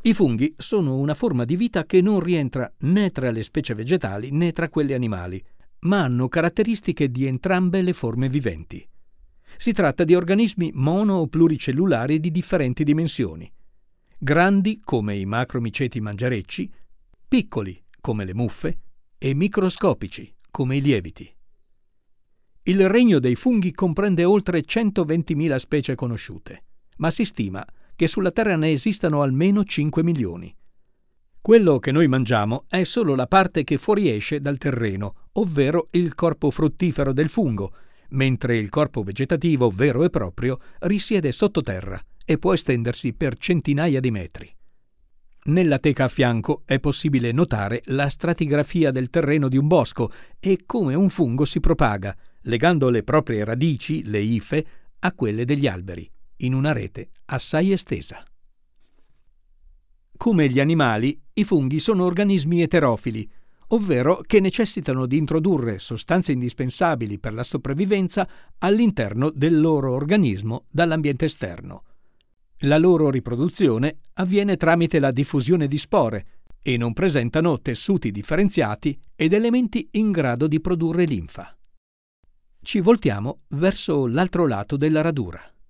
I funghi sono una forma di vita che non rientra né tra le specie vegetali né tra quelle animali, ma hanno caratteristiche di entrambe le forme viventi. Si tratta di organismi mono- o pluricellulari di differenti dimensioni, grandi come i macromiceti mangiarecci, piccoli come le muffe e microscopici come i lieviti. Il regno dei funghi comprende oltre 120.000 specie conosciute, ma si stima che sulla Terra ne esistano almeno 5 milioni. Quello che noi mangiamo è solo la parte che fuoriesce dal terreno, ovvero il corpo fruttifero del fungo, mentre il corpo vegetativo vero e proprio risiede sottoterra e può estendersi per centinaia di metri. Nella teca a fianco è possibile notare la stratigrafia del terreno di un bosco e come un fungo si propaga, legando le proprie radici, le ife, a quelle degli alberi, in una rete assai estesa. Come gli animali, i funghi sono organismi eterofili, ovvero che necessitano di introdurre sostanze indispensabili per la sopravvivenza all'interno del loro organismo dall'ambiente esterno. La loro riproduzione avviene tramite la diffusione di spore e non presentano tessuti differenziati ed elementi in grado di produrre linfa. Ci voltiamo verso l'altro lato della radura.